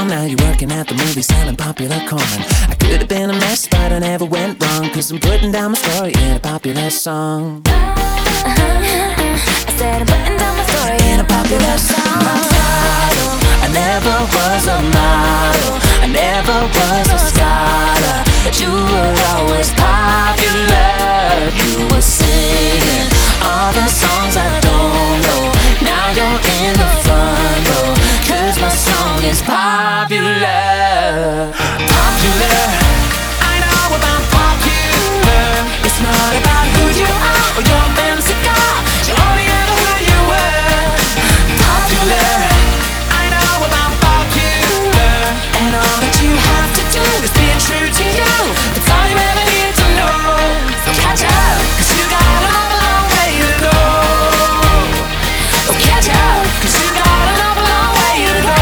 now you're working at the movie selling popular corn. I could have been a mess, but I never went wrong, 'cause I'm putting down my story in a popular song. I said I'm putting down my story in a popular song. I never was a model, I never was a scholar, but you were always popular. You were singing all the songs I don't know. Now you're in the front row, 'cause my song is popular. Popular, I know about popular. It's not about who you are or your fancy car, you only ever who you were. Popular, I know about popular. And all that you have to do is be true to you. That's all you ever need to know. So catch up, 'cause you got an awful long way to go. Oh, catch up, 'cause you got an awful long way to go.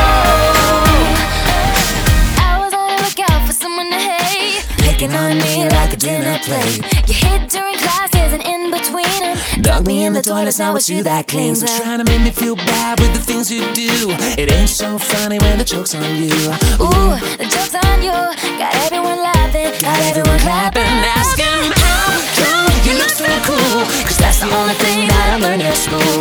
I was on the lookout for someone to hate, Picking on me like a dinner plate. you hid during classes and in between them. Dug me in the toilets, now it's you that cleans. So trying to make me feel bad with the things you do. It ain't so funny when the joke's on you. Ooh, the joke's on you. Got everyone laughing, got everyone clapping, asking how come you look so cool, 'cause that's the only thing that I learned at school.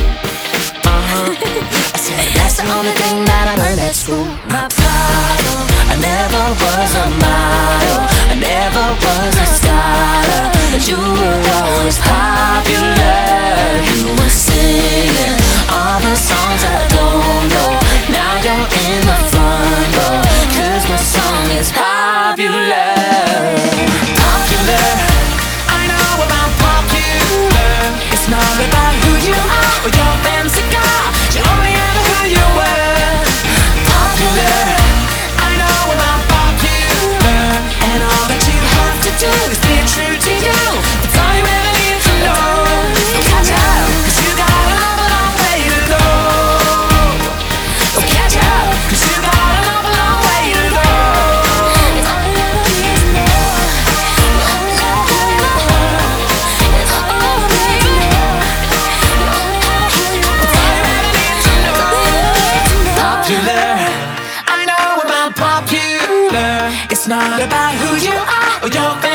I said that's the only thing that I learned at school. My problem, I never was a model, I never was a scholar, but you were always popular. You were singing all the songs I don't know. Now you're in the front row, 'cause my song is popular. Popular, I know about popular. It's not about who you are or your fancy car, you only ever who you were. Popular, I know about popular. And all that you have to do is be true to you. That's all you ever need to know. So catch up, 'cause you got an awful long way to go. Oh, catch up, 'cause you got an awful long way to go. it's all you ever need to know. You only have who you are. It's all you ever need to know. You only have who you That's all you ever need to know. Popular, I know about popular. It's not about who you are or your